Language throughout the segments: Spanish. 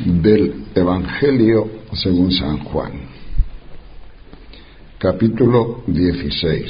Del Evangelio según San Juan, capítulo 16,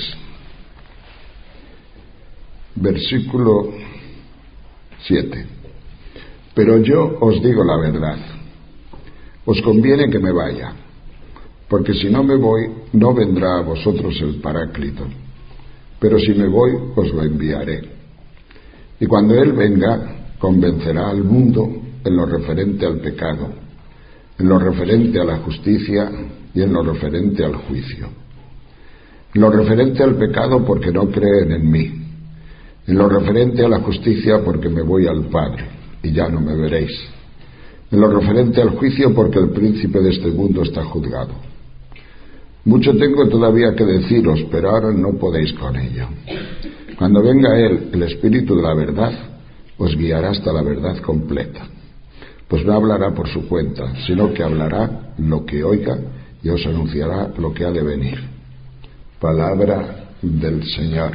versículo 7. Pero yo os digo la verdad, os conviene que me vaya, porque si no me voy, no vendrá a vosotros el Paráclito, pero si me voy, os lo enviaré. Y cuando Él venga, convencerá al mundo en lo referente al pecado, en lo referente a la justicia y en lo referente al juicio. En lo referente al pecado porque no creen en mí. En lo referente a la justicia porque me voy al Padre y ya no me veréis. En lo referente al juicio porque el príncipe de este mundo está juzgado. Mucho tengo todavía que deciros, pero ahora no podéis con ello. Cuando venga Él, el Espíritu de la verdad, os guiará hasta la verdad completa. Pues no hablará por su cuenta, sino que hablará lo que oiga y os anunciará lo que ha de venir. Palabra del Señor.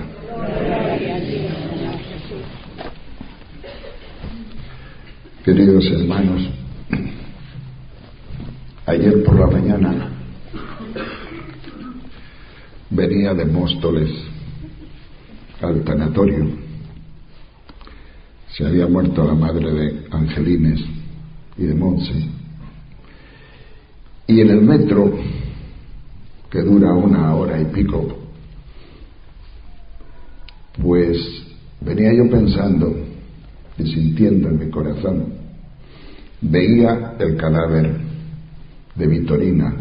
Queridos hermanos, ayer por la mañana venía de Móstoles al tanatorio. Se había muerto la madre de Angelines y de Montse. Y en el metro, que dura 1 hora y pico, pues venía yo pensando y sintiendo en mi corazón, veía el cadáver de Vitorina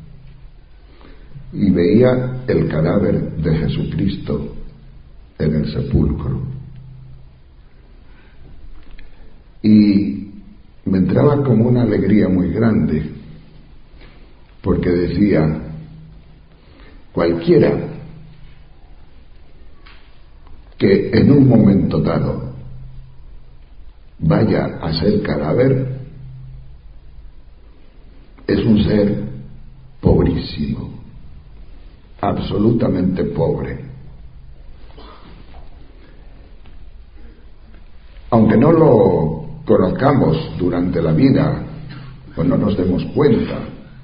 y veía el cadáver de Jesucristo en el sepulcro. Y me entraba como una alegría muy grande, porque decía, cualquiera que en un momento dado vaya a ser cadáver es un ser pobrísimo, absolutamente pobre. Aunque no lo conozcamos durante la vida o no nos demos cuenta,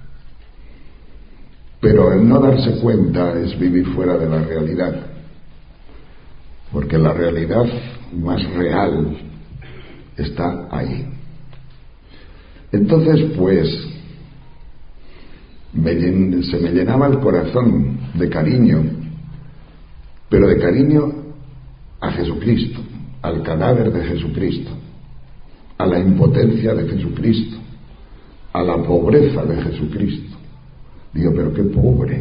pero el no darse cuenta es vivir fuera de la realidad, porque la realidad más real está ahí. Entonces, pues, se me llenaba el corazón de cariño, pero de cariño a Jesucristo, al cadáver de Jesucristo, a la impotencia de Jesucristo, a la pobreza de Jesucristo. Digo, pero qué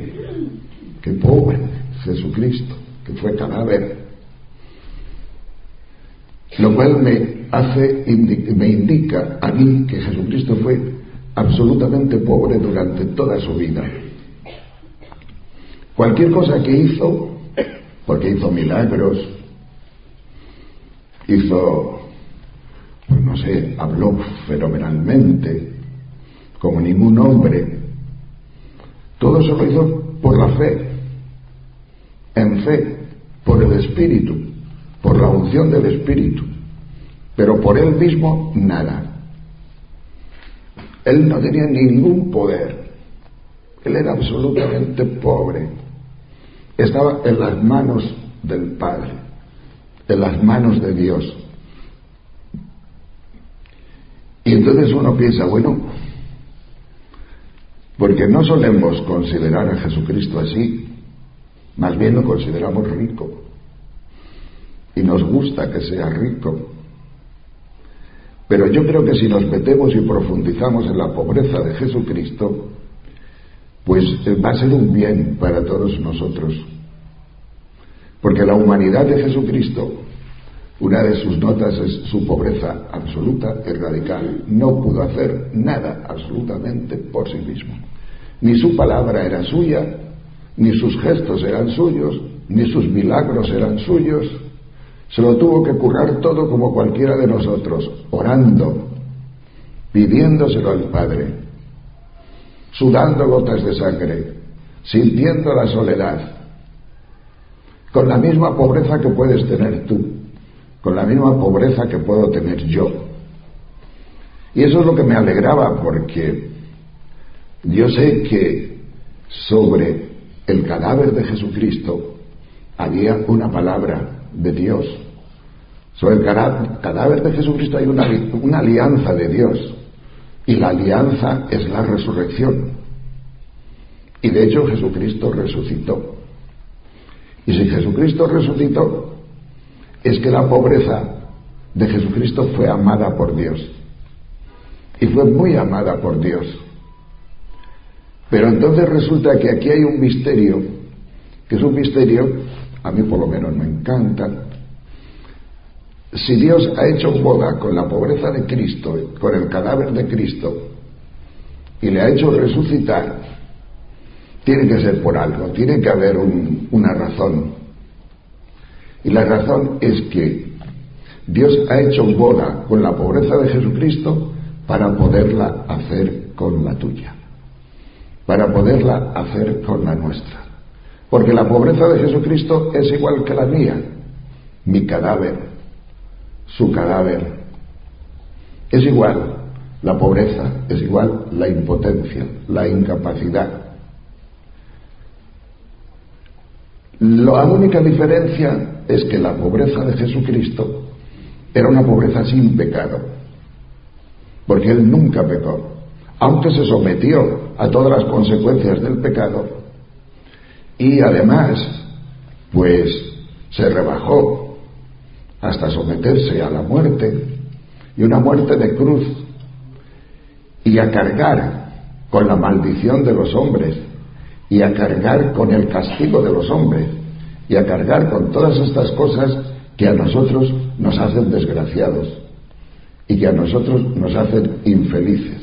pobre Jesucristo, que fue cadáver. Lo cual me indica a mí que Jesucristo fue absolutamente pobre durante toda su vida. Cualquier cosa que hizo, porque hizo milagros, pues no sé, habló fenomenalmente, como ningún hombre. Todo eso lo hizo por la fe, en fe, por el Espíritu, por la unción del Espíritu, pero por él mismo nada. Él no tenía ningún poder, él era absolutamente pobre, estaba en las manos del Padre, en las manos de Dios. Y entonces uno piensa, bueno, porque no solemos considerar a Jesucristo así, más bien lo consideramos rico, y nos gusta que sea rico. Pero yo creo que si nos metemos y profundizamos en la pobreza de Jesucristo, pues va a ser un bien para todos nosotros. Porque la humanidad de Jesucristo, una de sus notas es su pobreza absoluta y radical. No pudo hacer nada absolutamente por sí mismo. Ni su palabra era suya, ni sus gestos eran suyos, ni sus milagros eran suyos. Se lo tuvo que currar todo como cualquiera de nosotros, orando, pidiéndoselo al Padre, sudando gotas de sangre, sintiendo la soledad, con la misma pobreza que puedes tener tú, con la misma pobreza que puedo tener yo. Y eso es lo que me alegraba, porque yo sé que sobre el cadáver de Jesucristo había una palabra de Dios. Sobre el cadáver de Jesucristo hay una alianza de Dios, y la alianza es la resurrección. Y de hecho Jesucristo resucitó. Y si Jesucristo resucitó, es que la pobreza de Jesucristo fue amada por Dios. Y fue muy amada por Dios. Pero entonces resulta que aquí hay un misterio, que es un misterio, a mí por lo menos me encanta. Si Dios ha hecho boda con la pobreza de Cristo, con el cadáver de Cristo, y le ha hecho resucitar, tiene que ser por algo, tiene que haber una razón. Y la razón es que Dios ha hecho boda con la pobreza de Jesucristo para poderla hacer con la tuya, para poderla hacer con la nuestra. Porque la pobreza de Jesucristo es igual que la mía, mi cadáver, su cadáver. Es igual la pobreza, es igual la impotencia, la incapacidad. La única diferencia es que la pobreza de Jesucristo era una pobreza sin pecado, porque Él nunca pecó, aunque se sometió a todas las consecuencias del pecado, y además, pues, se rebajó hasta someterse a la muerte, y una muerte de cruz, y a cargar con la maldición de los hombres, y a cargar con el castigo de los hombres, y a cargar con todas estas cosas que a nosotros nos hacen desgraciados y que a nosotros nos hacen infelices.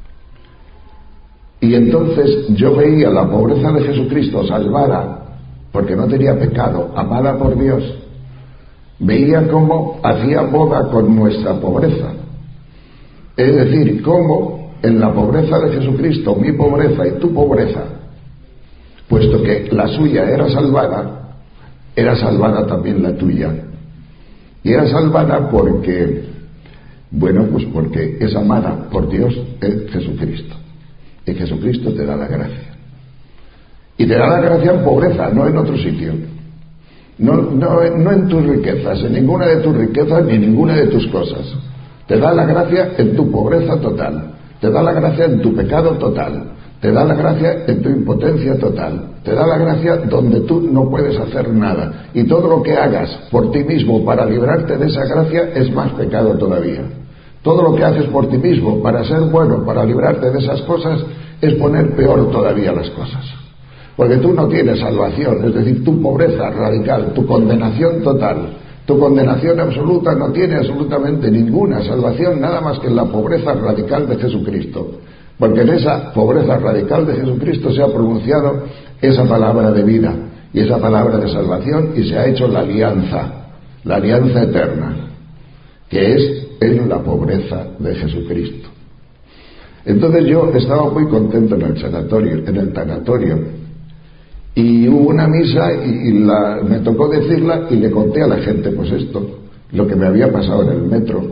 Y entonces yo veía la pobreza de Jesucristo salvada, porque no tenía pecado, amada por Dios. Veía cómo hacía boda con nuestra pobreza. Es decir, cómo en la pobreza de Jesucristo, mi pobreza y tu pobreza, puesto que la suya era salvada también la tuya. Y era salvada porque, porque es amada por Dios en Jesucristo. Y Jesucristo te da la gracia. Y te da la gracia en pobreza, no en otro sitio. No en tus riquezas, en ninguna de tus riquezas ni en ninguna de tus cosas. Te da la gracia en tu pobreza total. Te da la gracia en tu pecado total. Te da la gracia en tu impotencia total. Te da la gracia donde tú no puedes hacer nada. Y todo lo que hagas por ti mismo para librarte de esa gracia es más pecado todavía. Todo lo que haces por ti mismo para ser bueno, para librarte de esas cosas, es poner peor todavía las cosas. Porque tú no tienes salvación, es decir, tu pobreza radical, tu condenación total, tu condenación absoluta no tiene absolutamente ninguna salvación, nada más que en la pobreza radical de Jesucristo. Porque en esa pobreza radical de Jesucristo se ha pronunciado esa palabra de vida y esa palabra de salvación, y se ha hecho la alianza eterna, que es en la pobreza de Jesucristo. Entonces yo estaba muy contento en el tanatorio, y hubo una misa y me tocó decirla, y le conté a la gente pues esto, lo que me había pasado en el metro,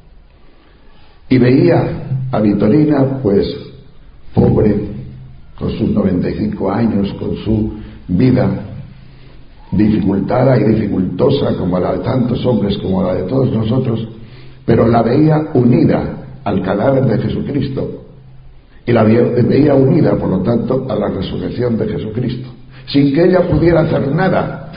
y veía a Vitorina pues pobre, con sus 95 años, con su vida dificultada y dificultosa como la de tantos hombres, como la de todos nosotros, pero la veía unida al cadáver de Jesucristo, y la veía unida, por lo tanto, a la resurrección de Jesucristo, sin que ella pudiera hacer nada,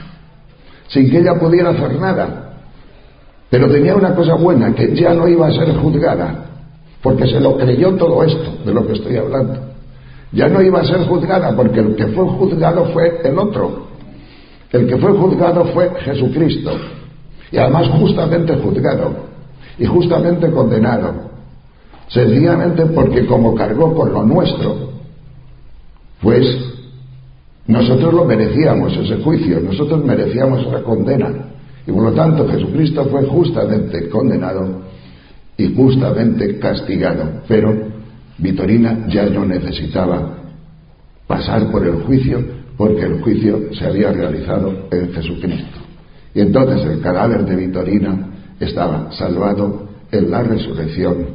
pero tenía una cosa buena, que ya no iba a ser juzgada, porque se lo creyó todo esto de lo que estoy hablando. Ya no iba a ser juzgada, porque el que fue juzgado fue el otro. El que fue juzgado fue Jesucristo, y además justamente juzgado y justamente condenado, sencillamente porque como cargó con lo nuestro, pues nosotros lo merecíamos, ese juicio, nosotros merecíamos esa condena, y por lo tanto Jesucristo fue justamente condenado y justamente castigado. Pero Vitorina ya no necesitaba pasar por el juicio, porque el juicio se había realizado en Jesucristo. Y entonces el cadáver de Vitorina estaba salvado en la resurrección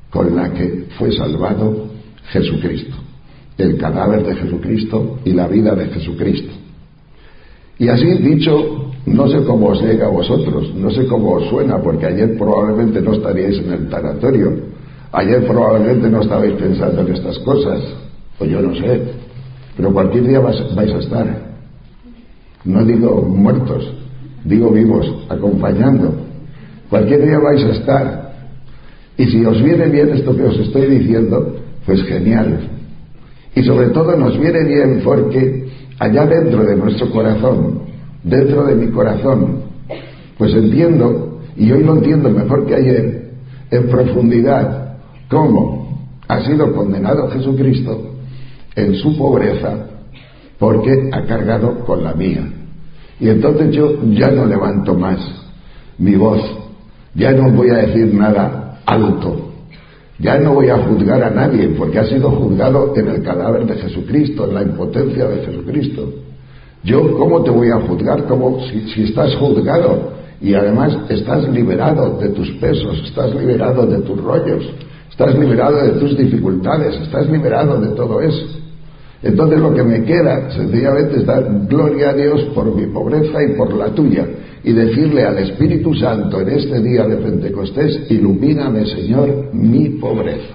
con la que fue salvado Jesucristo, el cadáver de Jesucristo y la vida de Jesucristo. Y así dicho, no sé cómo os llega a vosotros, no sé cómo os suena, porque ayer probablemente no estaríais en el tanatorio, ayer probablemente no estabais pensando en estas cosas, o yo no sé, pero cualquier día vais a estar. No digo muertos, digo vivos, acompañando. Cualquier día vais a estar. Y si os viene bien esto que os estoy diciendo, pues genial. Y sobre todo nos viene bien porque allá dentro de nuestro corazón, dentro de mi corazón, pues entiendo, y hoy lo entiendo mejor que ayer, en profundidad, cómo ha sido condenado Jesucristo en su pobreza, porque ha cargado con la mía. Y entonces yo ya no levanto más mi voz, ya no voy a decir nada alto, ya no voy a juzgar a nadie, porque ha sido juzgado en el cadáver de Jesucristo, en la impotencia de Jesucristo. Yo, ¿cómo te voy a juzgar? ¿Cómo? Si estás juzgado y además estás liberado de tus pesos, estás liberado de tus rollos, estás liberado de tus dificultades, estás liberado de todo eso. Entonces lo que me queda sencillamente es dar gloria a Dios por mi pobreza y por la tuya, y decirle al Espíritu Santo en este día de Pentecostés: ilumíname, Señor, mi pobreza.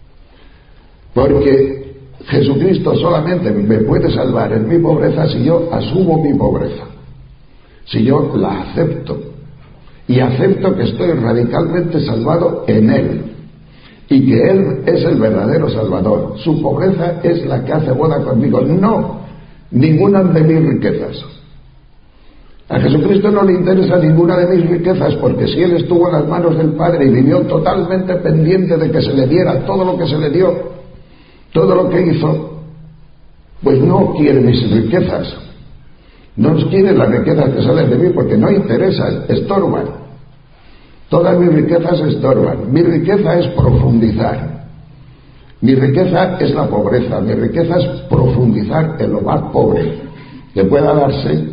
Porque Jesucristo solamente me puede salvar en mi pobreza si yo asumo mi pobreza, si yo la acepto, y acepto que estoy radicalmente salvado en Él, y que Él es el verdadero Salvador. Su pobreza es la que hace boda conmigo, no ninguna de mis riquezas. A Jesucristo no le interesa ninguna de mis riquezas, porque si Él estuvo en las manos del Padre y vivió totalmente pendiente de que se le diera todo lo que se le dio, todo lo que hizo, pues no quiere mis riquezas, no quiere las riquezas que salen de mí, porque no interesan, estorban. Todas mis riquezas estorban. Mi riqueza es profundizar. Mi riqueza es la pobreza. Mi riqueza es profundizar en lo más pobre que pueda darse,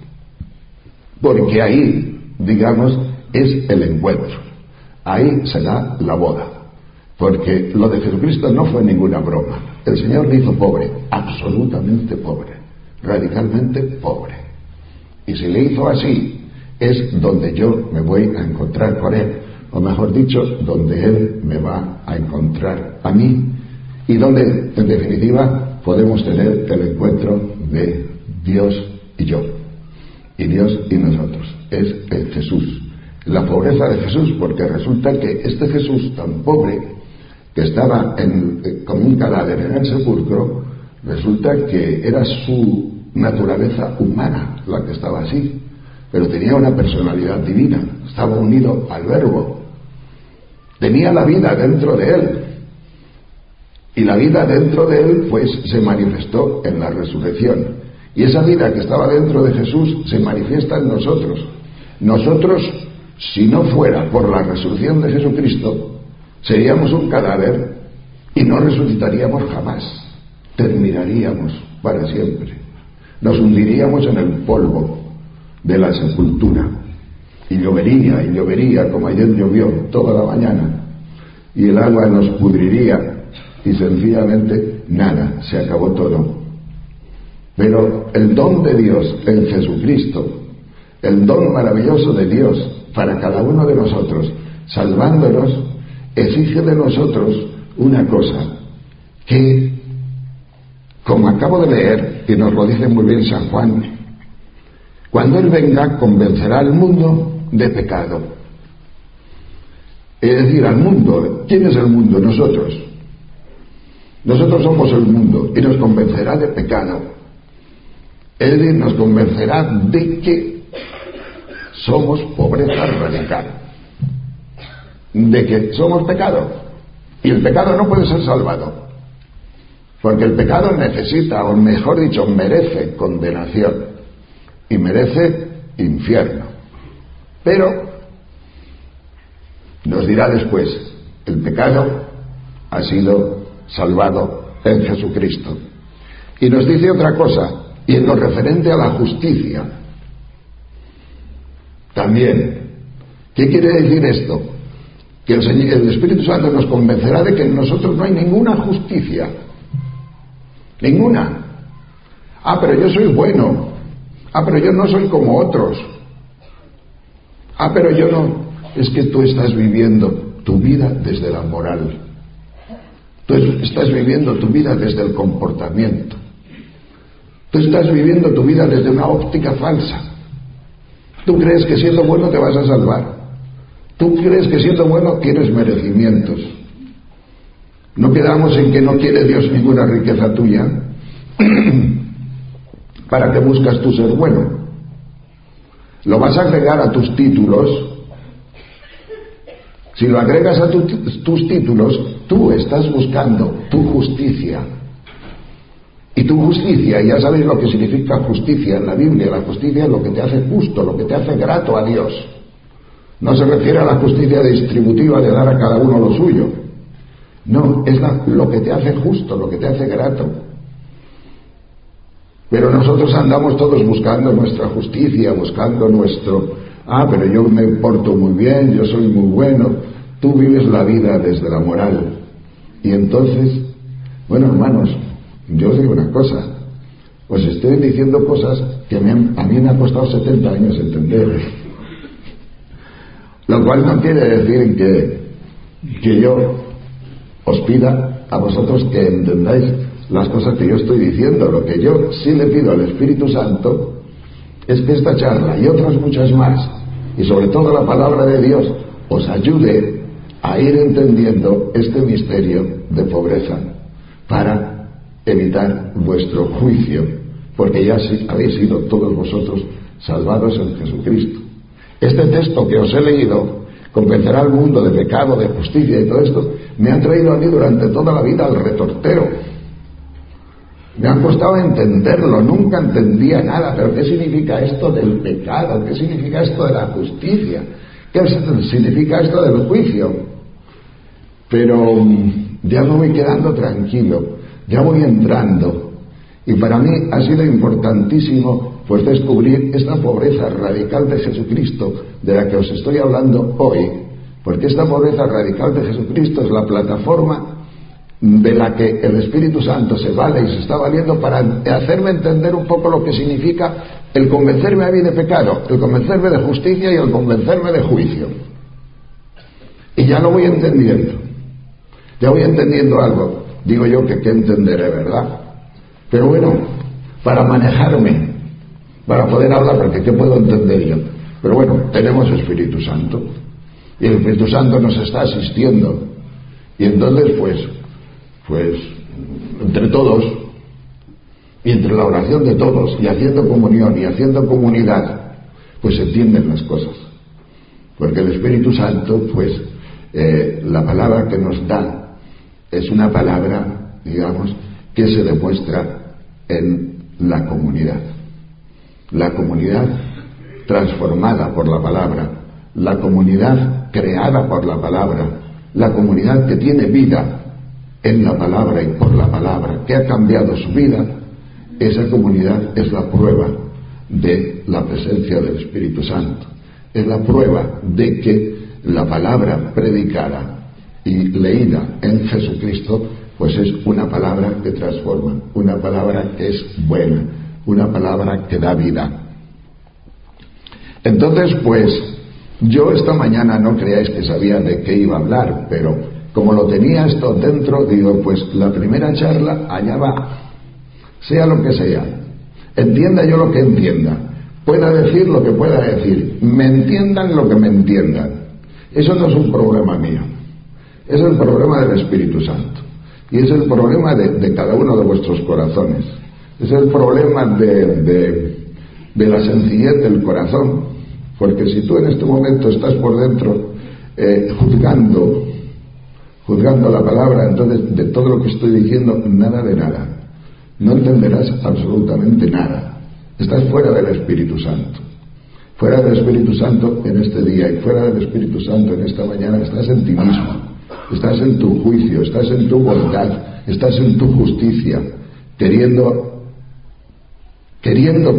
porque ahí, digamos, es el encuentro. Ahí se da la boda. Porque lo de Jesucristo no fue ninguna broma. El Señor le hizo pobre, absolutamente pobre, radicalmente pobre. Y si le hizo así, es donde yo me voy a encontrar con Él, o mejor dicho, donde Él me va a encontrar a mí, y donde, en definitiva, podemos tener el encuentro de Dios y yo, y Dios y nosotros. Es el Jesús, la pobreza de Jesús, porque resulta que este Jesús tan pobre, que estaba como un cadáver en el sepulcro, resulta que era su naturaleza humana la que estaba así, pero tenía una personalidad divina, estaba unido al Verbo, tenía la vida dentro de Él, y la vida dentro de Él pues se manifestó en la resurrección, y esa vida que estaba dentro de Jesús se manifiesta en nosotros. Nosotros, si no fuera por la resurrección de Jesucristo, seríamos un cadáver y no resucitaríamos jamás, terminaríamos para siempre, nos hundiríamos en el polvo de la sepultura, y llovería como ayer llovió toda la mañana, y el agua nos pudriría, y sencillamente nada, se acabó todo. Pero el don de Dios en Jesucristo, el don maravilloso de Dios para cada uno de nosotros, salvándonos, exige de nosotros una cosa, que, como acabo de leer, y nos lo dice muy bien San Juan, cuando Él venga, convencerá al mundo de pecado. Es decir, al mundo. ¿Quién es el mundo? Nosotros. Nosotros somos el mundo, y nos convencerá de pecado. Es decir, nos convencerá de que somos pobreza radical, de que somos pecado, y el pecado no puede ser salvado, porque el pecado necesita, o mejor dicho, merece condenación, y merece infierno. Pero nos dirá después, el pecado ha sido salvado en Jesucristo. Y nos dice otra cosa, y en lo referente a la justicia también. ¿Qué quiere decir esto? que el Espíritu Santo nos convencerá de que en nosotros no hay ninguna justicia, ninguna. Pero yo soy bueno, pero yo no soy como otros, pero yo no. Es que tú estás viviendo tu vida desde la moral, tú estás viviendo tu vida desde el comportamiento, tú estás viviendo tu vida desde una óptica falsa. Tú crees que siendo bueno te vas a salvar, tú crees que siendo bueno tienes merecimientos. No quedamos en que no quiere Dios ninguna riqueza tuya. ¿Para qué buscas tú ser bueno? ¿Lo vas a agregar a tus títulos? Si lo agregas a tus títulos, tú estás buscando tu justicia. Y tu justicia, ya sabéis lo que significa justicia en la Biblia. La justicia es lo que te hace justo, lo que te hace grato a Dios. No se refiere a la justicia distributiva de dar a cada uno lo suyo. No, es lo que te hace justo, lo que te hace grato. Pero nosotros andamos todos buscando nuestra justicia, buscando nuestro... pero yo me porto muy bien, yo soy muy bueno. Tú vives la vida desde la moral. Y entonces, bueno, hermanos, yo os digo una cosa. Os estoy diciendo cosas que a mí me ha costado 70 años entender. Lo cual no quiere decir que yo os pida a vosotros que entendáis las cosas que yo estoy diciendo. Lo que yo sí le pido al Espíritu Santo es que esta charla y otras muchas más, y sobre todo la palabra de Dios, os ayude a ir entendiendo este misterio de pobreza para evitar vuestro juicio, porque ya habéis sido todos vosotros salvados en Jesucristo. Este texto que os he leído convencerá al mundo de pecado, de justicia y todo esto, me ha traído a mí durante toda la vida al retortero. Me ha costado entenderlo, nunca entendía nada. ¿Pero qué significa esto del pecado? ¿Qué significa esto de la justicia? ¿Qué significa esto del juicio? Pero ya me voy quedando tranquilo, ya voy entrando. Y para mí ha sido importantísimo pues descubrir esta pobreza radical de Jesucristo, de la que os estoy hablando hoy, porque esta pobreza radical de Jesucristo es la plataforma de la que el Espíritu Santo se vale y se está valiendo para hacerme entender un poco lo que significa el convencerme a mí de pecado, el convencerme de justicia y el convencerme de juicio. Y ya lo voy entendiendo, ya voy entendiendo algo. Digo yo que entenderé, ¿verdad? Pero bueno, para manejarme, para poder hablar, porque ¿qué puedo entender yo? Pero bueno, tenemos Espíritu Santo y el Espíritu Santo nos está asistiendo, y entonces pues entre todos y entre la oración de todos y haciendo comunión y haciendo comunidad, pues se entienden las cosas, porque el Espíritu Santo pues la palabra que nos da es una palabra, digamos, que se demuestra en la comunidad transformada por la palabra, la comunidad creada por la palabra, la comunidad que tiene vida en la palabra y por la palabra, que ha cambiado su vida. Esa comunidad es la prueba de la presencia del Espíritu Santo, es la prueba de que la palabra predicada y leída en Jesucristo pues es una palabra que transforma, una palabra que es buena, una palabra que da vida. Entonces pues yo esta mañana no creáis que sabía de qué iba a hablar, pero como lo tenía esto dentro, digo, pues la primera charla allá va, sea lo que sea, entienda yo lo que entienda, pueda decir lo que pueda decir, me entiendan lo que me entiendan. Eso no es un problema mío, es el problema del Espíritu Santo, y es el problema de cada uno de vuestros corazones, es el problema de la sencillez del corazón, porque si tú en este momento estás por dentro juzgando la palabra, entonces de todo lo que estoy diciendo, nada de nada, no entenderás absolutamente nada. Estás fuera del Espíritu Santo, fuera del Espíritu Santo en este día, y fuera del Espíritu Santo en esta mañana. Estás en ti mismo, estás en tu juicio, estás en tu bondad, estás en tu justicia, queriendo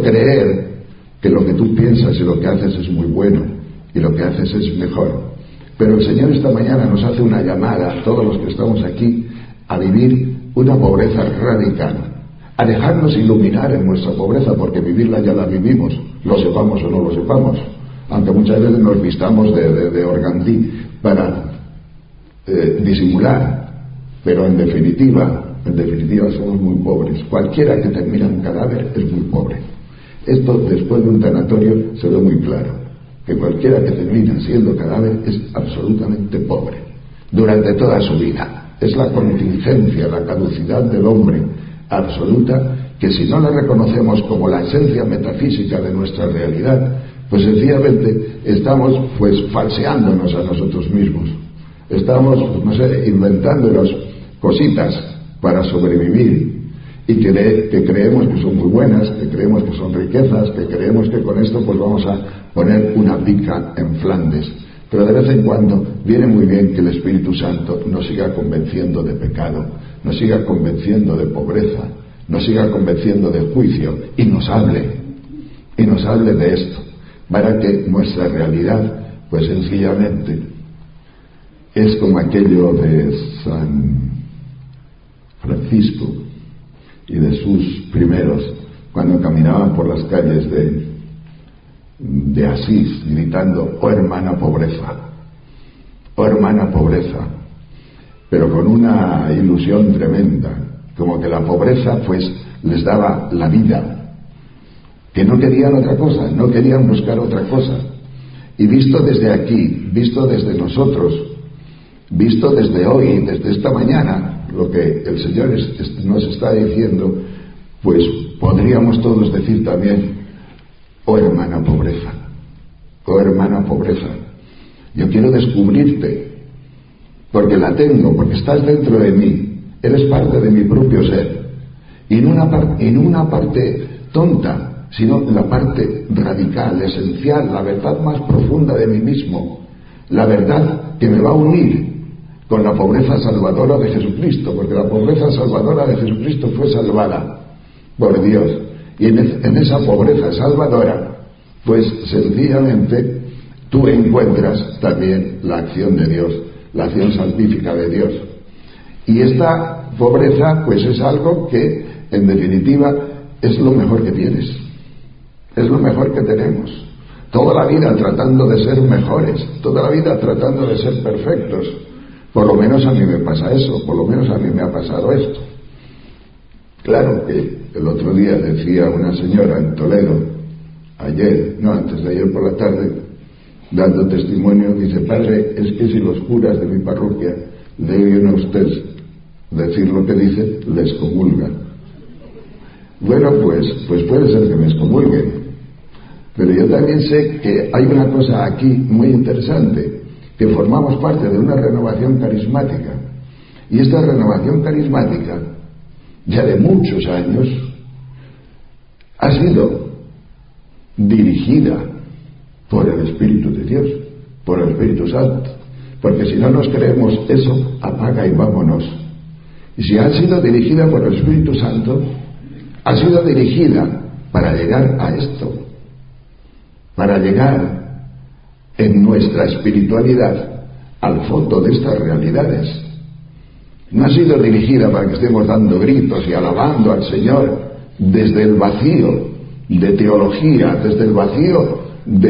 creer que lo que tú piensas y lo que haces es muy bueno y lo que haces es mejor. Pero el Señor esta mañana nos hace una llamada a todos los que estamos aquí a vivir una pobreza radical, a dejarnos iluminar en nuestra pobreza, porque vivirla ya la vivimos, lo sepamos o no lo sepamos, aunque muchas veces nos vistamos de organdí para disimular, pero en definitiva somos muy pobres. Cualquiera que termina un cadáver es muy pobre. Esto después de un tanatorio se ve muy claro, que cualquiera que termina siendo cadáver es absolutamente pobre durante toda su vida. Es la contingencia, la caducidad del hombre absoluta, que si no la reconocemos como la esencia metafísica de nuestra realidad, pues sencillamente estamos falseándonos a nosotros mismos. Estamos, inventándonos cositas para sobrevivir y que creemos que son muy buenas, que creemos que son riquezas, que creemos que con esto pues vamos a poner una pica en Flandes. Pero de vez en cuando viene muy bien que el Espíritu Santo nos siga convenciendo de pecado, nos siga convenciendo de pobreza, nos siga convenciendo de juicio y nos hable de esto, para que nuestra realidad pues sencillamente es como aquello de San Francisco y de sus primeros cuando caminaban por las calles de Asís gritando: oh hermana pobreza, pero con una ilusión tremenda, como que la pobreza pues les daba la vida, que no querían otra cosa, no querían buscar otra cosa. Y visto desde aquí, visto desde nosotros, visto desde hoy, desde esta mañana, lo que el Señor nos está diciendo, pues podríamos todos decir también: oh hermana pobreza, yo quiero descubrirte, porque la tengo, porque estás dentro de mí, eres parte de mi propio ser, y no una parte tonta, sino la parte radical, esencial, la verdad más profunda de mí mismo, la verdad que me va a unir con la pobreza salvadora de Jesucristo, porque la pobreza salvadora de Jesucristo fue salvada por Dios, y en esa pobreza salvadora pues sencillamente tú encuentras también la acción de Dios, la acción salvífica de Dios. Y esta pobreza pues es algo que en definitiva es lo mejor que tienes, es lo mejor que tenemos. Toda la vida tratando de ser mejores, toda la vida tratando de ser perfectos. Por lo menos a mí me pasa eso, por lo menos a mí me ha pasado esto. Claro que el otro día decía una señora en Toledo, antes de ayer por la tarde, dando testimonio, dice: padre, es que si los curas de mi parroquia le oyen a usted decir lo que dice, les excomulgan. Bueno, pues puede ser que me excomulguen, pero yo también sé que hay una cosa aquí muy interesante, que formamos parte de una renovación carismática, y esta renovación carismática, ya de muchos años, ha sido dirigida por el Espíritu de Dios, por el Espíritu Santo, porque si no nos creemos eso, apaga y vámonos. Y si ha sido dirigida por el Espíritu Santo, ha sido dirigida para llegar a esto, para llegar en nuestra espiritualidad al fondo de estas realidades. No ha sido dirigida para que estemos dando gritos y alabando al Señor desde el vacío de teología, desde el vacío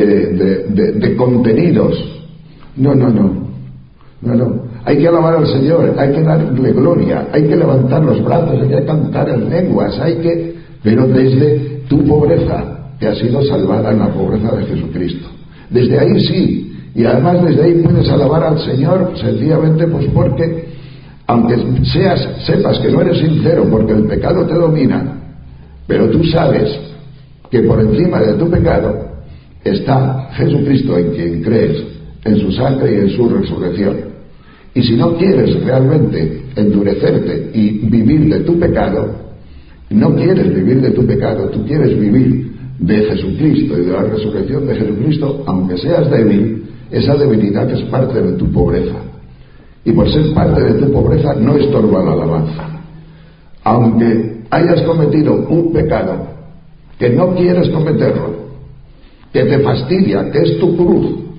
de contenidos. No. Hay que alabar al Señor, hay que darle gloria, hay que levantar los brazos, hay que cantar en lenguas, pero desde tu pobreza, que ha sido salvada en la pobreza de Jesucristo. Desde ahí sí, y además desde ahí puedes alabar al Señor sencillamente pues porque, aunque sepas que no eres sincero porque el pecado te domina, pero tú sabes que por encima de tu pecado está Jesucristo, en quien crees, en su sangre y en su resurrección. Y si no quieres realmente endurecerte y vivir de tu pecado, no quieres vivir de tu pecado, tú quieres vivir de Jesucristo y de la resurrección de Jesucristo, aunque seas débil, esa debilidad es parte de tu pobreza. Y por ser parte de tu pobreza no estorba la alabanza. Aunque hayas cometido un pecado que no quieres cometerlo, que te fastidia, que es tu cruz,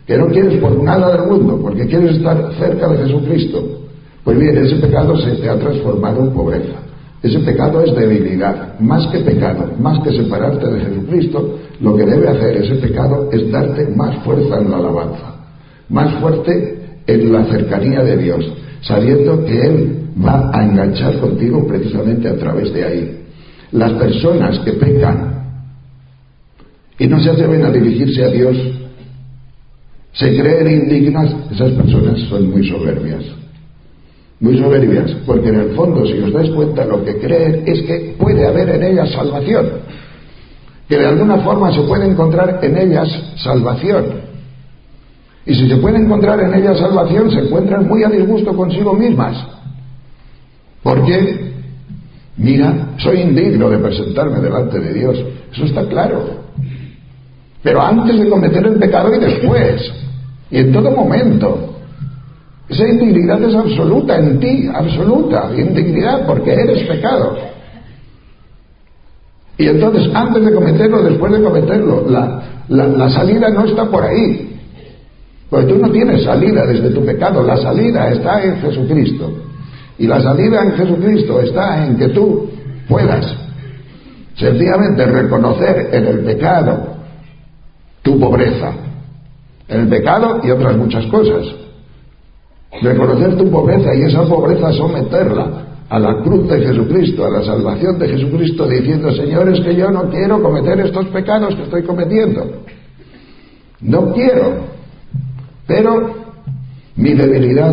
que no quieres por nada del mundo, porque quieres estar cerca de Jesucristo, pues bien, ese pecado se te ha transformado en pobreza. Ese pecado es debilidad. Más que pecado, más que separarte de Jesucristo, lo que debe hacer ese pecado es darte más fuerza en la alabanza, más fuerte en la cercanía de Dios, sabiendo que Él va a enganchar contigo precisamente a través de ahí. Las personas que pecan y no se atreven a dirigirse a Dios, se creen indignas, esas personas son muy soberbias, porque en el fondo, si os dais cuenta, lo que creen es que puede haber en ellas salvación, que de alguna forma se puede encontrar en ellas salvación, y si se puede encontrar en ellas salvación, se encuentran muy a disgusto consigo mismas, porque, mira, soy indigno de presentarme delante de Dios, eso está claro, pero antes de cometer el pecado y después, y en todo momento. Esa indignidad es absoluta en ti, absoluta indignidad, porque eres pecado. Y entonces, antes de cometerlo, después de cometerlo, la salida no está por ahí, porque tú no tienes salida desde tu pecado, la salida está en Jesucristo, y la salida en Jesucristo está en que tú puedas sencillamente reconocer en el pecado tu pobreza, en el pecado y otras muchas cosas. Reconocer tu pobreza y esa pobreza someterla a la cruz de Jesucristo, a la salvación de Jesucristo, diciendo: Señor, es que yo no quiero cometer estos pecados que estoy cometiendo. No quiero, pero mi debilidad.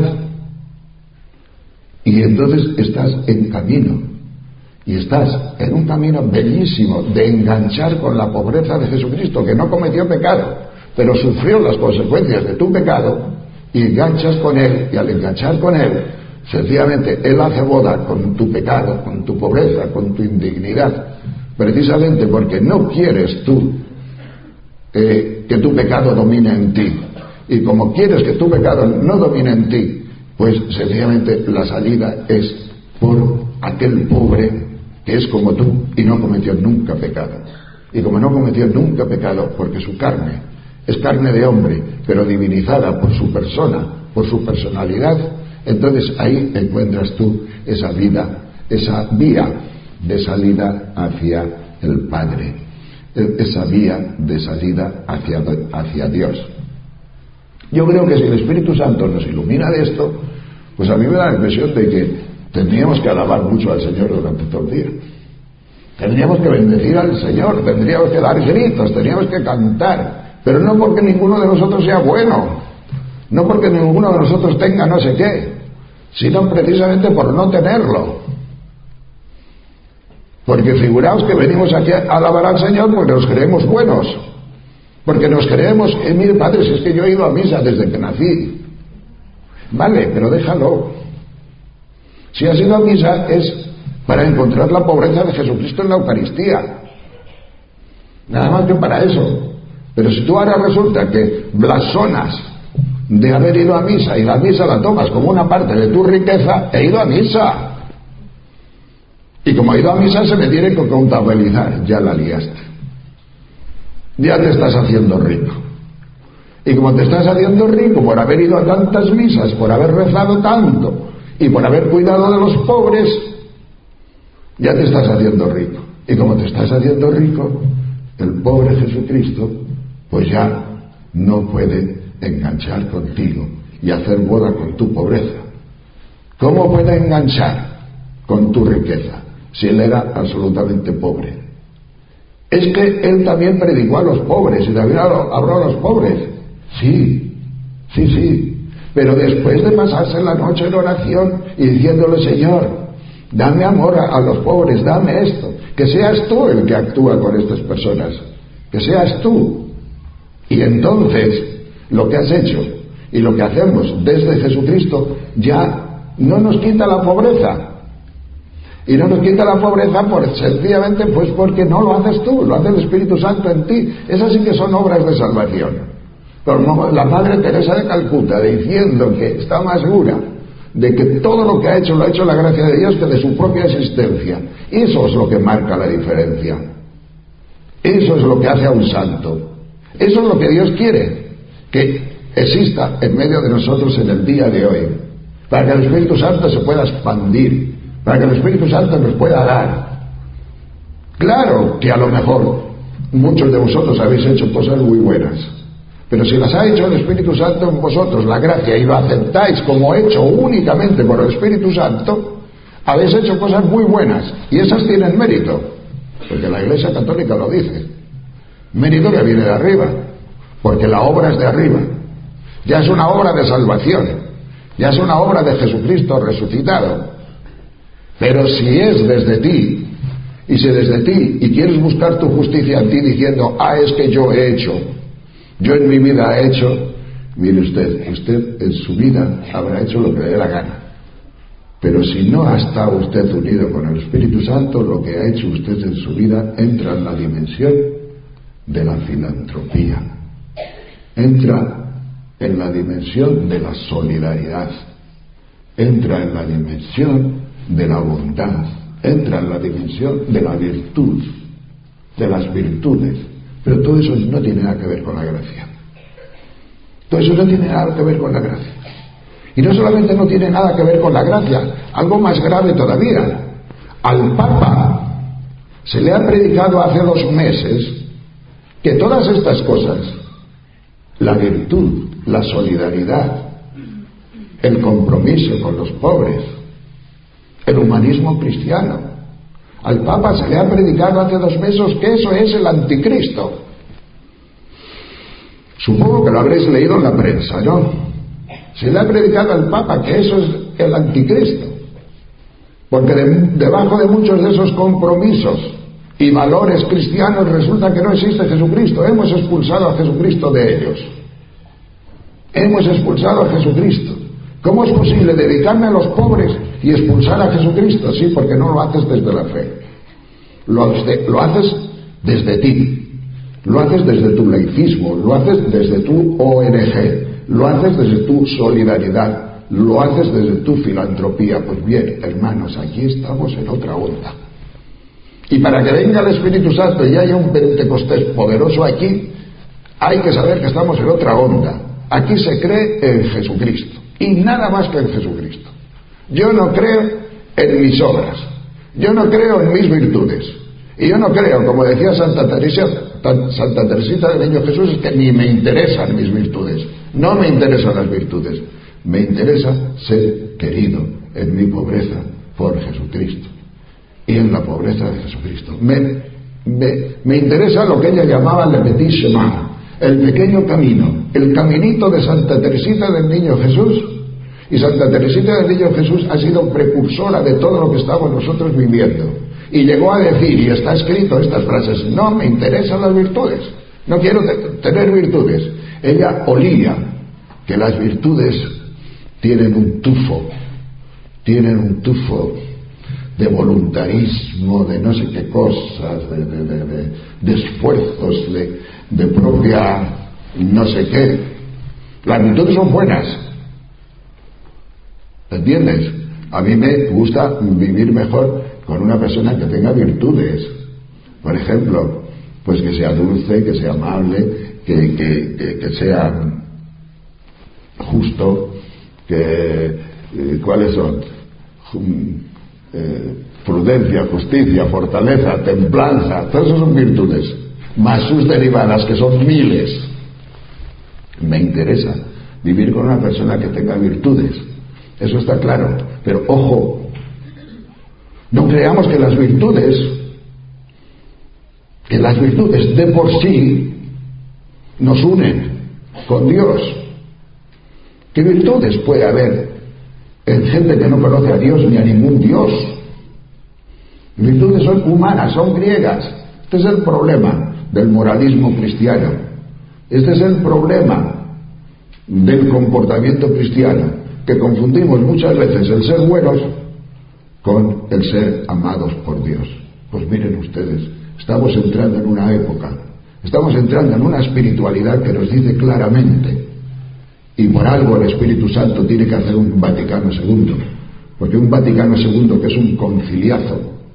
Y entonces estás en camino, y estás en un camino bellísimo de enganchar con la pobreza de Jesucristo, que no cometió pecado, pero sufrió las consecuencias de tu pecado, y enganchas con Él, y al enganchar con Él, sencillamente Él hace boda con tu pecado, con tu pobreza, con tu indignidad, precisamente porque no quieres tú que tu pecado domine en ti, y como quieres que tu pecado no domine en ti, pues sencillamente la salida es por aquel pobre que es como tú y no cometió nunca pecado. Y como no cometió nunca pecado, porque su carne es carne de hombre, pero divinizada por su persona, por su personalidad, entonces ahí encuentras tú esa vida, esa vía de salida hacia el Padre, esa vía de salida hacia Dios. Yo creo que si el Espíritu Santo nos ilumina de esto, pues a mí me da la impresión de que tendríamos que alabar mucho al Señor durante todo el día. Tendríamos que bendecir al Señor, tendríamos que dar gritos, tendríamos que cantar, pero no porque ninguno de nosotros sea bueno, no porque ninguno de nosotros tenga no sé qué, sino precisamente por no tenerlo. Porque figuraos que venimos aquí a alabar al Señor porque nos creemos buenos, porque nos creemos, mire padre, si es que yo he ido a misa desde que nací. Vale, pero déjalo. Si has ido a misa es para encontrar la pobreza de Jesucristo en la Eucaristía, nada más que para eso. Pero si tú ahora resulta que blasonas de haber ido a misa y la misa la tomas como una parte de tu riqueza, he ido a misa. Y como he ido a misa se me tiene que contabilizar, ya la liaste. Ya te estás haciendo rico. Y como te estás haciendo rico por haber ido a tantas misas, por haber rezado tanto y por haber cuidado de los pobres, ya te estás haciendo rico. Y como te estás haciendo rico, el pobre Jesucristo pues ya no puede enganchar contigo y hacer boda con tu pobreza. ¿Cómo puede enganchar con tu riqueza si él era absolutamente pobre? Es que él también predicó a los pobres y también habló a los pobres. Sí, pero después de pasarse la noche en oración y diciéndole: Señor, dame amor a los pobres, dame esto, que seas tú el que actúa con estas personas, que seas tú. Y entonces lo que has hecho y lo que hacemos desde Jesucristo ya no nos quita la pobreza. Y no nos quita la pobreza sencillamente pues porque no lo haces tú, lo hace el Espíritu Santo en ti. Esas sí que son obras de salvación. Como la Madre Teresa de Calcuta, diciendo que está más segura de que todo lo que ha hecho lo ha hecho la gracia de Dios que de su propia existencia. Eso es lo que marca la diferencia. Eso es lo que hace a un santo. Eso es lo que Dios quiere, que exista en medio de nosotros en el día de hoy, para que el Espíritu Santo se pueda expandir, para que el Espíritu Santo nos pueda dar. Claro que a lo mejor muchos de vosotros habéis hecho cosas muy buenas, pero si las ha hecho el Espíritu Santo en vosotros, la gracia, y lo aceptáis como hecho únicamente por el Espíritu Santo, habéis hecho cosas muy buenas, y esas tienen mérito, porque la Iglesia Católica lo dice. Mérito que viene de arriba, porque la obra es de arriba. Ya es una obra de salvación, ya es una obra de Jesucristo resucitado. Pero si es desde ti, y si desde ti, y quieres buscar tu justicia en ti diciendo, es que yo he hecho, yo en mi vida he hecho, mire usted en su vida habrá hecho lo que le dé la gana. Pero si no ha estado usted unido con el Espíritu Santo, lo que ha hecho usted en su vida entra en la dimensión de la filantropía, entra en la dimensión de la solidaridad, entra en la dimensión de la bondad, entra en la dimensión de la virtud, de las virtudes. Pero todo eso no tiene nada que ver con la gracia. Todo eso no tiene nada que ver con la gracia. Y no solamente no tiene nada que ver con la gracia, algo más grave todavía. Al Papa se le ha predicado hace 2 meses que todas estas cosas, la virtud, la solidaridad, el compromiso con los pobres, el humanismo cristiano, al Papa se le ha predicado hace 2 meses que eso es el anticristo. Supongo que lo habréis leído en la prensa, ¿no? Se le ha predicado al Papa que eso es el anticristo, porque debajo de muchos de esos compromisos y valores cristianos resulta que no existe Jesucristo. Hemos expulsado a Jesucristo de ellos. Hemos expulsado a Jesucristo. ¿Cómo es posible dedicarme a los pobres y expulsar a Jesucristo? Sí, porque no lo haces desde la fe. Lo haces desde ti. Lo haces desde tu laicismo. Lo haces desde tu ONG. Lo haces desde tu solidaridad. Lo haces desde tu filantropía. Pues bien, hermanos, aquí estamos en otra onda. Y para que venga el Espíritu Santo y haya un Pentecostés poderoso aquí, hay que saber que estamos en otra onda. Aquí se cree en Jesucristo, y nada más que en Jesucristo. Yo no creo en mis obras, yo no creo en mis virtudes, y yo no creo, como decía Santa Teresita del Niño Jesús, es que ni me interesan mis virtudes. No me interesan las virtudes, me interesa ser querido en mi pobreza por Jesucristo y en la pobreza de Jesucristo. Me interesa lo que ella llamaba le petit chemin, el pequeño camino, el caminito de Santa Teresita del Niño Jesús. Y Santa Teresita del Niño Jesús ha sido precursora de todo lo que estamos nosotros viviendo, y llegó a decir, y está escrito estas frases: no me interesan las virtudes, no quiero tener virtudes. Ella olía que las virtudes tienen un tufo de voluntarismo, de no sé qué cosas, de esfuerzos, de propia no sé qué. Las virtudes son buenas, ¿entiendes? A mí me gusta vivir mejor con una persona que tenga virtudes. Por ejemplo, pues que sea dulce, que sea amable, que sea justo, ¿cuáles son? Prudencia, justicia, fortaleza, templanza, todas esas son virtudes, más sus derivadas, que son miles. Me interesa vivir con una persona que tenga virtudes, eso está claro, pero ojo, no creamos que las virtudes de por sí nos unen con Dios. ¿Qué virtudes puede haber en gente que no conoce a Dios ni a ningún Dios? Virtudes son humanas, son griegas. Este es el problema del moralismo cristiano. Este es el problema del comportamiento cristiano, que confundimos muchas veces el ser buenos con el ser amados por Dios. Pues miren ustedes, estamos entrando en una época, estamos entrando en una espiritualidad que nos dice claramente, y por algo el Espíritu Santo tiene que hacer un Vaticano II, porque un Vaticano II, que es un conciliazo,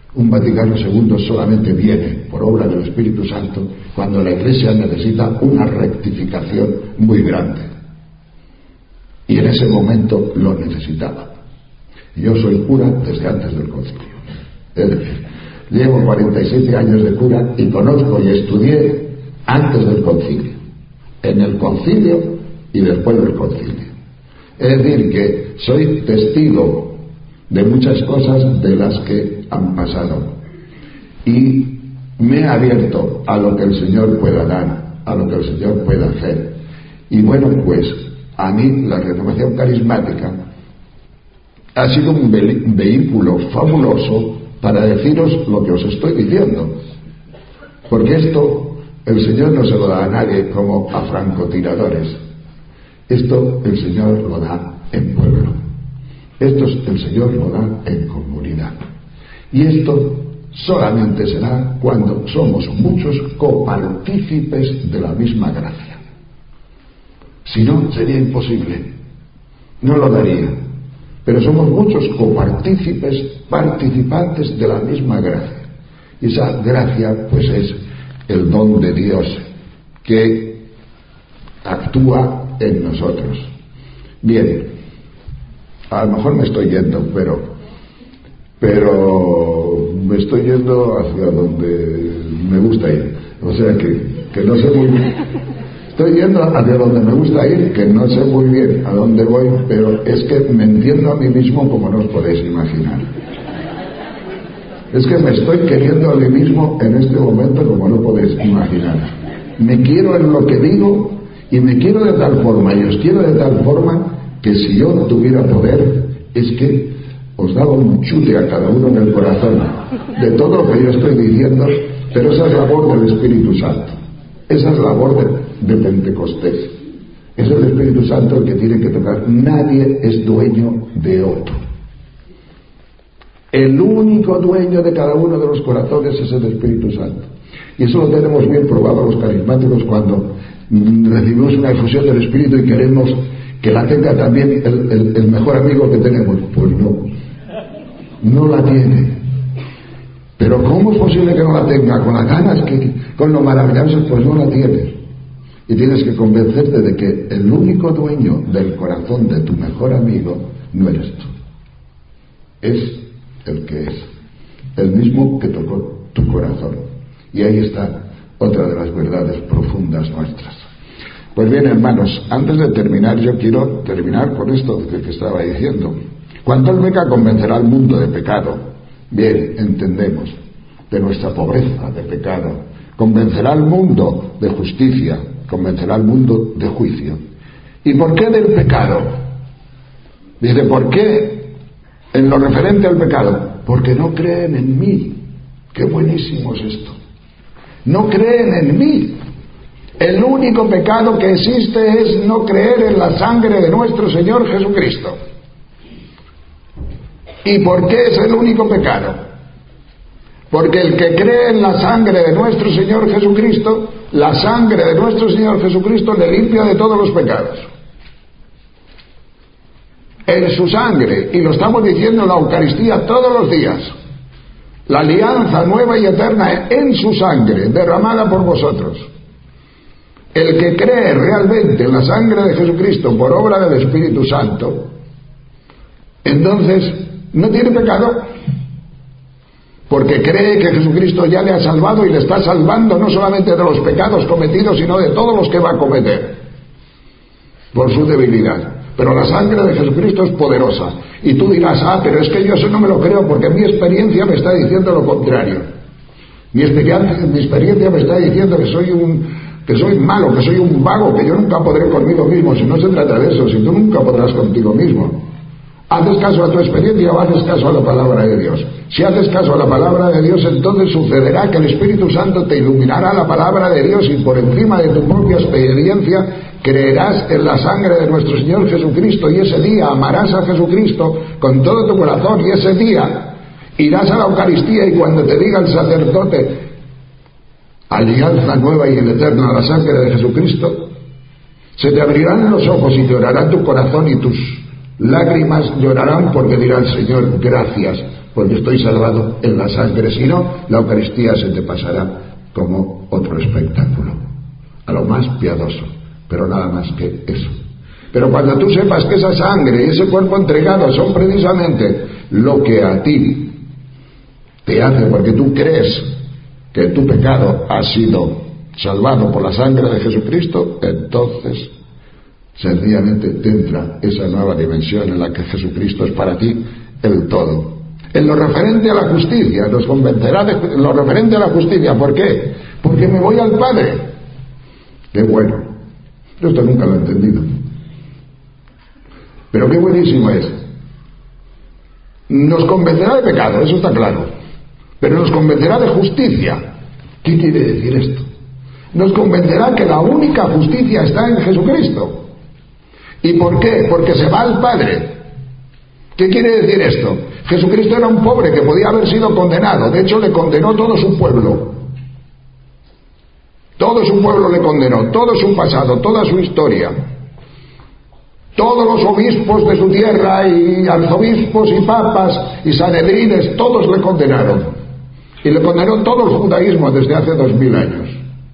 Un Vaticano II solamente viene por obra del Espíritu Santo cuando la Iglesia necesita una rectificación muy grande. Y en ese momento lo necesitaba. Yo soy cura desde antes del concilio. Es decir, llevo 47 años de cura y conozco y estudié antes del concilio, en el concilio y después del concilio. Es decir, que soy testigo de muchas cosas de las que han pasado y me he abierto a lo que el Señor pueda dar, a lo que el Señor pueda hacer. Y bueno, pues a mí la renovación carismática ha sido un vehículo fabuloso para deciros lo que os estoy diciendo, porque esto el Señor no se lo da a nadie como a francotiradores. Esto el Señor lo da en pueblo. Esto el Señor lo da en comunidad. Y esto solamente será cuando somos muchos copartícipes de la misma gracia. Si no, sería imposible. No lo daría. Pero somos muchos copartícipes, participantes de la misma gracia. Y esa gracia, pues, es el don de Dios que actúa en nosotros. Bien, a lo mejor me estoy yendo, pero me estoy yendo hacia donde me gusta ir. O sea que no sé muy bien. Estoy yendo hacia donde me gusta ir, que no sé muy bien a dónde voy, pero es que me entiendo a mí mismo como no os podéis imaginar. Es que me estoy queriendo a mí mismo en este momento como no podéis imaginar. Me quiero en lo que digo y me quiero de tal forma y os quiero de tal forma que si yo tuviera poder es que os daba un chute a cada uno en el corazón de todo lo que yo estoy diciendo, pero esa es labor del Espíritu Santo. Esa es labor de Pentecostés. Es el Espíritu Santo el que tiene que tocar. Nadie es dueño de otro. El único dueño de cada uno de los corazones es el Espíritu Santo. Y eso lo tenemos bien probado los carismáticos cuando recibimos una efusión del Espíritu y queremos que la tenga también el mejor amigo que tenemos. Pues no la tiene. Pero ¿cómo es posible que no la tenga? Con las ganas, con lo maravilloso, pues no la tiene. Y tienes que convencerte de que el único dueño del corazón de tu mejor amigo no eres tú. Es el que es. El mismo que tocó tu corazón. Y ahí está otra de las verdades profundas nuestras. Pues bien, hermanos, antes de terminar, yo quiero terminar con esto que estaba diciendo. Cuando Él venga, convencerá al mundo de pecado. Bien, entendemos, de nuestra pobreza de pecado. Convencerá al mundo de justicia, convencerá al mundo de juicio. ¿Y por qué del pecado? Dice, ¿por qué en lo referente al pecado? Porque no creen en mí. Qué buenísimo es esto. No creen en mí. El único pecado que existe es no creer en la sangre de nuestro Señor Jesucristo. ¿Y por qué es el único pecado? Porque el que cree en la sangre de nuestro Señor Jesucristo, la sangre de nuestro Señor Jesucristo le limpia de todos los pecados. En su sangre, y lo estamos diciendo en la Eucaristía todos los días, la alianza nueva y eterna en su sangre, derramada por vosotros. El que cree realmente en la sangre de Jesucristo por obra del Espíritu Santo, entonces no tiene pecado, porque cree que Jesucristo ya le ha salvado y le está salvando no solamente de los pecados cometidos, sino de todos los que va a cometer por su debilidad. Pero la sangre de Jesucristo es poderosa. Y tú dirás, pero es que yo eso no me lo creo porque mi experiencia me está diciendo lo contrario. Mi experiencia me está diciendo que soy malo, que soy un vago, que yo nunca podré conmigo mismo. Si no se trata de eso, si tú nunca podrás contigo mismo. ¿Haces caso a tu experiencia o haces caso a la palabra de Dios? Si haces caso a la palabra de Dios, entonces sucederá que el Espíritu Santo te iluminará la palabra de Dios y por encima de tu propia experiencia creerás en la sangre de nuestro Señor Jesucristo y ese día amarás a Jesucristo con todo tu corazón y ese día irás a la Eucaristía y cuando te diga el sacerdote alianza nueva y eterna a la sangre de Jesucristo, se te abrirán los ojos y llorará tu corazón y tus lágrimas llorarán porque dirá el Señor, gracias, porque estoy salvado en la sangre. Si no, la Eucaristía se te pasará como otro espectáculo, a lo más piadoso, pero nada más que eso. Pero cuando tú sepas que esa sangre y ese cuerpo entregado son precisamente lo que a ti te hace, porque tú crees que tu pecado ha sido salvado por la sangre de Jesucristo, entonces sencillamente te entra esa nueva dimensión en la que Jesucristo es para ti el todo. En lo referente a la justicia, nos convencerá de lo referente a la justicia. ¿Por qué? Porque me voy al Padre. Qué bueno. Yo esto nunca lo he entendido. Pero qué buenísimo es. Nos convencerá de pecado, eso está claro. Pero nos convencerá de justicia. ¿Qué quiere decir esto? Nos convencerá que la única justicia está en Jesucristo. ¿Y por qué? Porque se va al Padre. ¿Qué quiere decir esto? Jesucristo era un pobre que podía haber sido condenado. De hecho, le condenó todo su pueblo. Todo su pueblo le condenó, todo su pasado, toda su historia. Todos los obispos de su tierra y arzobispos y papas y sanedrines, todos le condenaron. Y le condenó todo el judaísmo desde hace 2000 años.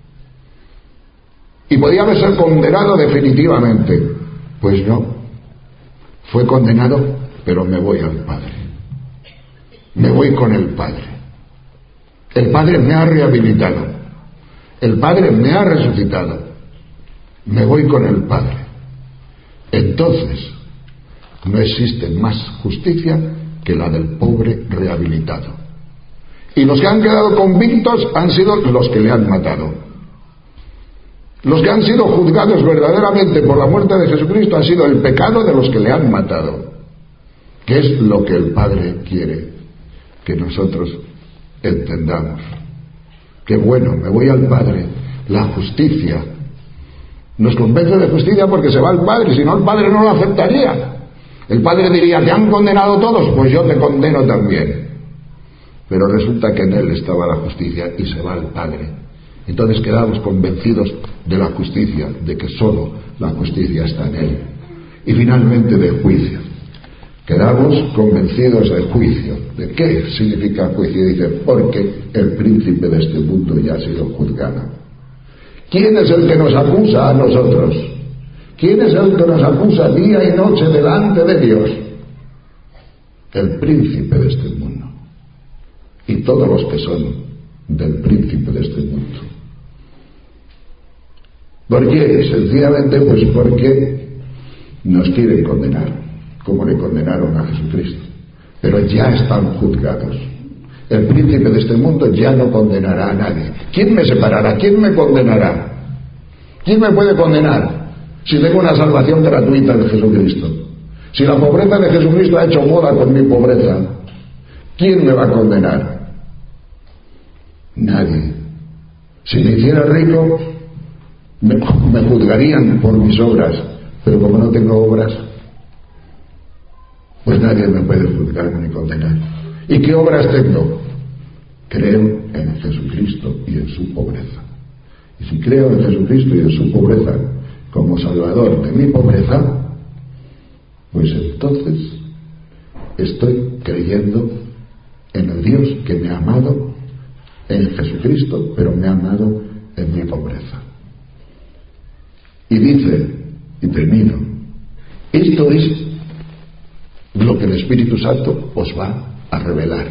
Y podía haber sido condenado definitivamente. Pues no. Fue condenado, pero me voy al Padre. Me voy con el Padre. El Padre me ha rehabilitado. El Padre me ha resucitado. Me voy con el Padre. Entonces, no existe más justicia que la del pobre rehabilitado. Y los que han quedado convictos han sido los que le han matado. Los que han sido juzgados verdaderamente por la muerte de Jesucristo han sido el pecado de los que le han matado, que es lo que el Padre quiere que nosotros entendamos. Que bueno, me voy al Padre. La justicia nos convence de justicia porque se va al Padre, si no el Padre no lo aceptaría. El Padre diría: te han condenado todos, pues yo te condeno también. Pero resulta que en Él estaba la justicia y se va al Padre. Entonces quedamos convencidos de la justicia, de que solo la justicia está en Él. Y finalmente de juicio. Quedamos convencidos del juicio. ¿De qué significa juicio? Dice: porque el príncipe de este mundo ya ha sido juzgado. ¿Quién es el que nos acusa a nosotros? ¿Quién es el que nos acusa día y noche delante de Dios? El príncipe de este mundo. Y todos los que son del príncipe de este mundo. ¿Por qué? Sencillamente pues porque nos quieren condenar, como le condenaron a Jesucristo. Pero ya están juzgados. El príncipe de este mundo ya no condenará a nadie. ¿Quién me separará? ¿Quién me condenará? ¿Quién me puede condenar si tengo una salvación gratuita de Jesucristo? Si la pobreza de Jesucristo ha hecho moda con mi pobreza, ¿quién me va a condenar? Nadie. Si me hiciera rico, me juzgarían por mis obras, pero como no tengo obras, pues nadie me puede juzgar ni condenar. ¿Y qué obras tengo? Creo en Jesucristo y en su pobreza. Y si creo en Jesucristo y en su pobreza como salvador de mi pobreza, pues entonces estoy creyendo en el Dios que me ha amado en Jesucristo, pero me ha amado en mi pobreza. Y dice, y termino, esto es lo que el Espíritu Santo os va a revelar.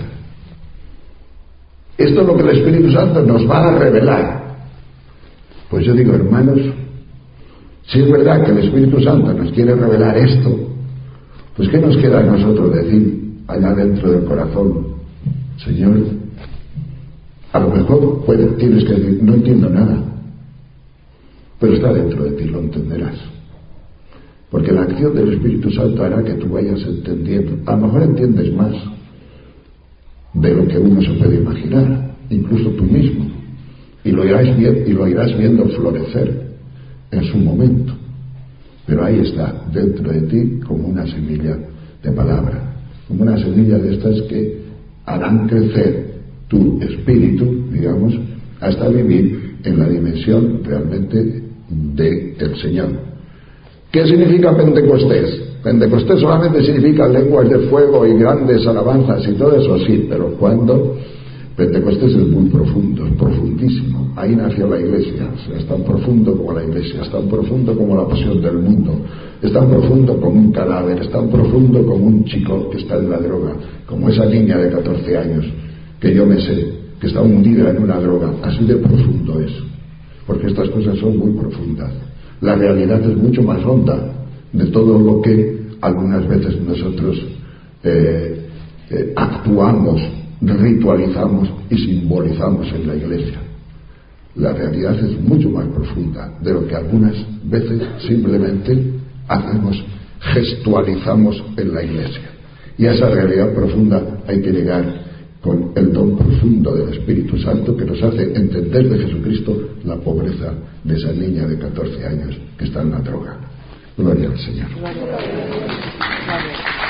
Esto es lo que el Espíritu Santo nos va a revelar. Pues yo digo, hermanos, si es verdad que el Espíritu Santo nos quiere revelar esto, pues ¿qué nos queda a nosotros decir allá dentro del corazón? Señor, a lo mejor tienes que decir: no entiendo nada, pero está dentro de ti, lo entenderás. Porque la acción del Espíritu Santo hará que tú vayas entendiendo. A lo mejor entiendes más de lo que uno se puede imaginar, incluso tú mismo, y lo irás viendo florecer en su momento. Pero ahí está, dentro de ti, como una semilla de palabra, como una semilla de estas que harán crecer tu espíritu, digamos, hasta vivir en la dimensión realmente del Señor. ¿Qué significa Pentecostés? Pentecostés solamente significa lenguas de fuego y grandes alabanzas y todo eso, sí, pero cuando Pentecostés es muy profundo, es profundísimo. Ahí nació la Iglesia, o sea, es tan profundo como la Iglesia, es tan profundo como la pasión del mundo, es tan profundo como un cadáver, es tan profundo como un chico que está en la droga, como esa niña de 14 años, que yo me sé, que está hundida en una droga. Así de profundo es, porque estas cosas son muy profundas. La realidad es mucho más honda de todo lo que algunas veces nosotros actuamos, ritualizamos y simbolizamos en la Iglesia. La realidad es mucho más profunda de lo que algunas veces simplemente hacemos, gestualizamos en la Iglesia. Y a esa realidad profunda hay que llegar con el don profundo del Espíritu Santo, que nos hace entender de Jesucristo la pobreza de esa niña de 14 años que está en la droga. Gloria al Señor. Gloria.